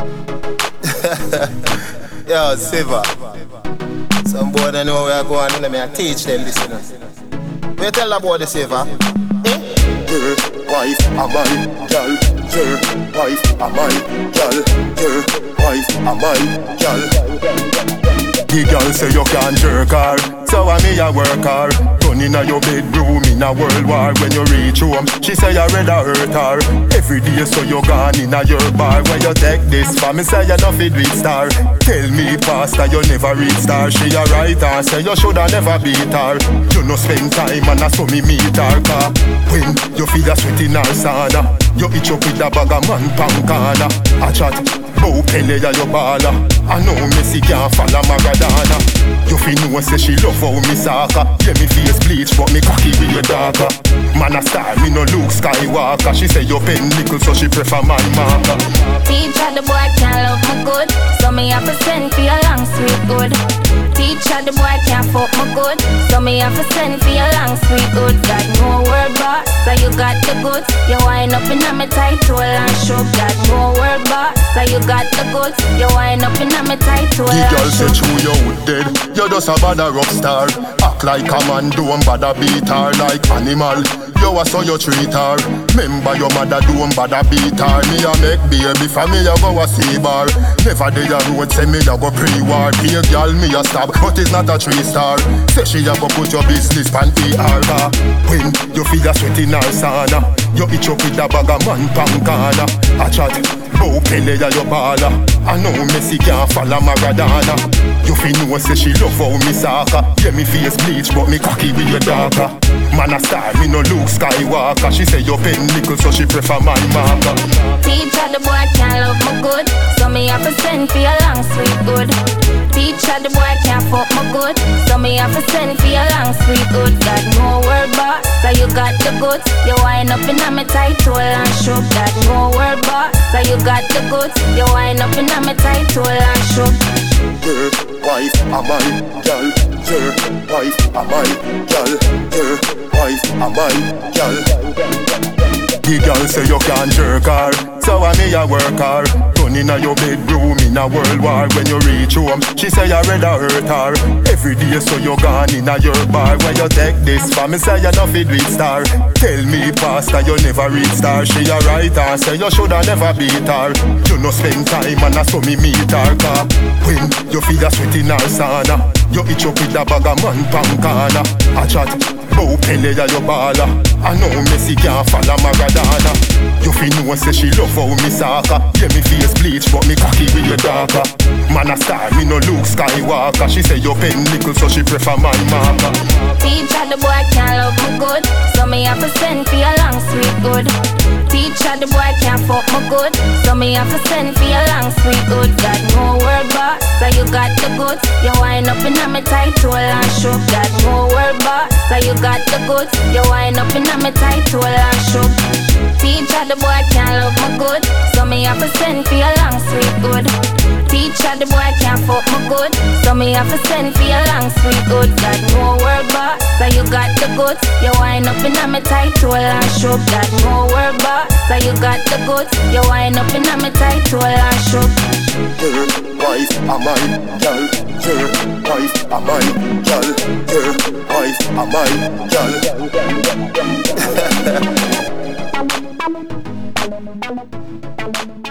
Yo, Siva. Some boy they know where I go and let me teach them this, you know. What you tell about the Siva? Your wife, a my girl. Your wife, a my girl. Your wife, a my girl. The girl say you can't jerk her, so I me a work her. Turn inna your bedroom in a world war. When you reach home, she say you rather hurt her. Every day so you gone inna your bar. When you take this for me say you no fit with star. Tell me pastor you never reach star. She a right her, say you shoulda never beat her. You no spend time and I saw me meet her car. When you feel a sweat in her sauna, you itch up with a bag of man pancana. A chat, bow Pele ya your baller. I know Messi can't follow Maradona. You fi know say she love how me soccer. Yeah, me face bleach but me cocky with your darker. Man a star, me no Luke Skywalker. She say you pen nickel so she prefer my marker. Teacher the boy can't love me good, so me have to send for your long sweet good. Teacher the boy can't fuck me good, so me have to send for your long sweet good. Got no word boss, so you got the goods. You wind up in a me tight hole and shook. Got no word boss, so you got the goods. You wind up in a me tight hole and shook. The girl say true you dead, you just a bad rock star. Act like a man, don't bother beat her like animal. You a so you treat her. Remember your mother don't bother beat her. Me a make baby for me a go a see bar. Never dey a road say me a go pre-war. Be a girl me a stab, but it's not a 3-star. Say she a go put your business pan ER car. When you feel a sweat in her sauna, you itch up with a bag of man pancana. A chat, bow Pele ya your baller. I know Messi can't follow Maradona. You fi know say she love how me soccer. Yeah, me face bleach but me cocky with your darker. Man a star, me no Luke Skywalker. She say you pen nickel so she prefer my marker. Teacher the boy can't love me good, so me have to send for your long sweet good. Teacher the boy can't fuck me good, so me have to send for your long sweet good. Got no word boss, so you got the goods. You wind up in a me tight hole and shook. Got no word boss, so you got the goods. You wind up in a me tight hole and shook. Your wife, a my girl. Your wife, a my girl. Your wife, a my girl. The girl say you can't jerk her, so I me a work her. Turn inna your bedroom in a world war. When you reach home, she say you rather hurt her. Every day so you gone inna your bar. When you take this for me say you no fit with star. Tell me pastor you never reach star. She a right her, say you shoulda never beat her. You no spend time and I saw me meet her car. When you feel a sweat in her sauna, you itch up with a bag of man pancana. A chat, bow Pele ya your baller. I know Messi can't follow Maradona. You fi know say she love how me soccer. Yeah, me face bleach but me cocky with your darker. Man a star, me no Luke Skywalker. She say you pen nickel so she prefer my marker. Teacher the boy can't love me good, so me have to send for your long sweet good. Teacher the boy can't fuck me good, so me have to send for your long sweet good. Got no word boss, so you got the goods. You wind up in a me tight hole and shook. Got no word boss, so you got the goods. You wind up in a me tight hole and shook. Teacher the boy can't love me good, so me have to send for your long sweet good. Teacher the boy can't fuck me good, so me have to send for your long sweet good. Got no word boss, so you got the goods. You wind up in a me tight hole and shook. Got no word boss, so you got the goods. You wind up in a me tight hole and shook. Your wife, a my girl. Your wife, a my girl. Your wife, a my girl.